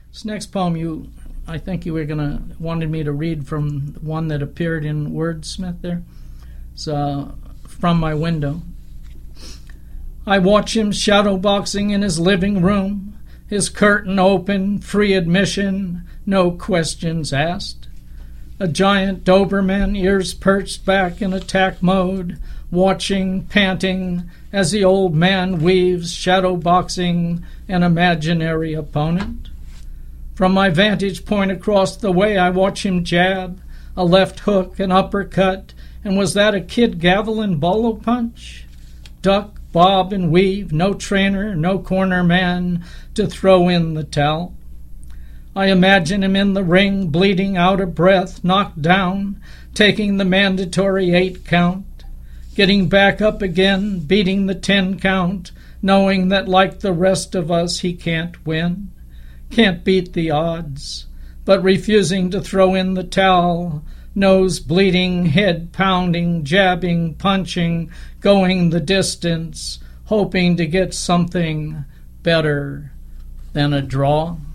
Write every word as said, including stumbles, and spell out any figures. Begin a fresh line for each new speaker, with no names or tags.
This next poem, you, I think you were gonna wanted me to read from one that appeared in Wordsmith there. It's uh, From My Window. I watch him shadowboxing in his living room, his curtain open, free admission, no questions asked. A giant Doberman, ears perched back in attack mode, watching, panting, as the old man weaves, shadowboxing an imaginary opponent. From my vantage point across the way, I watch him jab, a left hook, an uppercut, and was that a Kid Gavilan bolo punch? Duck, bob, and weave, no trainer, no corner man to throw in the towel. I imagine him in the ring, bleeding out of breath, knocked down, taking the mandatory eight count, getting back up again, beating the ten count, knowing that like the rest of us he can't win, can't beat the odds, but refusing to throw in the towel, nose bleeding, head pounding, jabbing, punching, going the distance, hoping to get something better than a draw.